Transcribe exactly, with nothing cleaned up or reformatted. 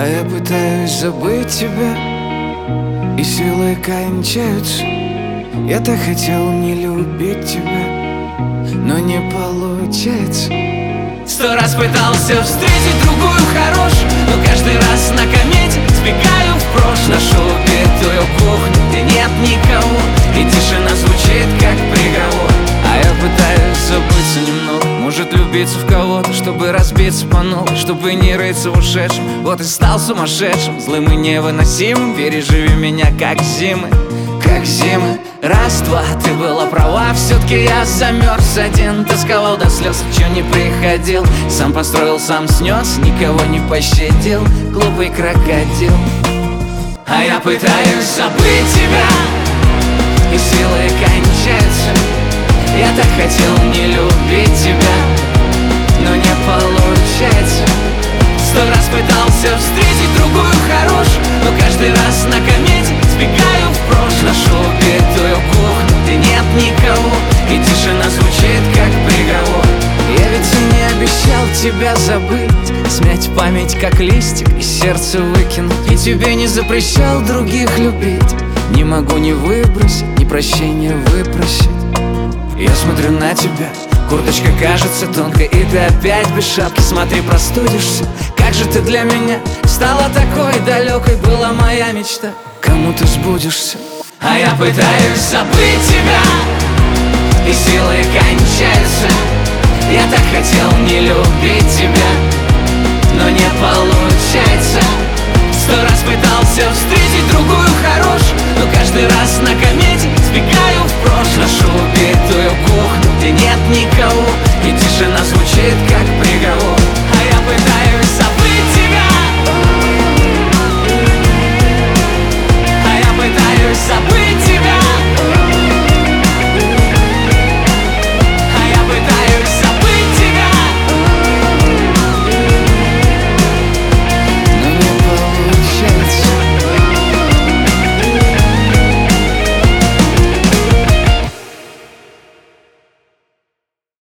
А я пытаюсь забыть тебя, и силы кончаются. Я так хотел не любить тебя, но не получается. Сто раз пытался встретить другую хорошую, но каждый раз на комете сбегаю в прошлое. Нашу убитую кухню, где нет никого, и тишина звучит как приговор. А я пытаюсь забыться немного, может влюбиться в кого-то, чтобы разбиться по новой, чтобы не рыться в ушедшем. Вот и стал сумасшедшим, злым и невыносимым. Переживи меня как зимы, как зимы. Раз-два, ты была права, все-таки я замерз один. Тосковал до слез, чё не приходил. Сам построил, сам снес, никого не пощадил. Глупый крокодил. А я пытаюсь забыть тебя, и силы кончаются. Я так хотел не любить тебя, но не получается. Сто раз пытался встретить другую хорошую, но каждый раз на комете сбегаю в прошлое. Нашу убитую кухню, где нет никого, и тишина звучит как приговор. Я ведь и не обещал тебя забыть, смять память как листик и сердце выкинуть. И тебе не запрещал других любить, не могу не выбросить, ни прощения выпросить. Я смотрю на тебя, курточка кажется тонкой, и ты опять без шапки. Смотри, простудишься. Как же ты для меня стала такой далекой, была моя мечта. Кому ты сбудешься? А я пытаюсь забыть тебя, и силы кончаются. Я так хотел не любить тебя, но не получается. Сто раз пытался встретить другую хорошую, но каждый раз на комете сбегаю в прошлое. Нашу убитую кухню, где нет никого, и тишина звучит как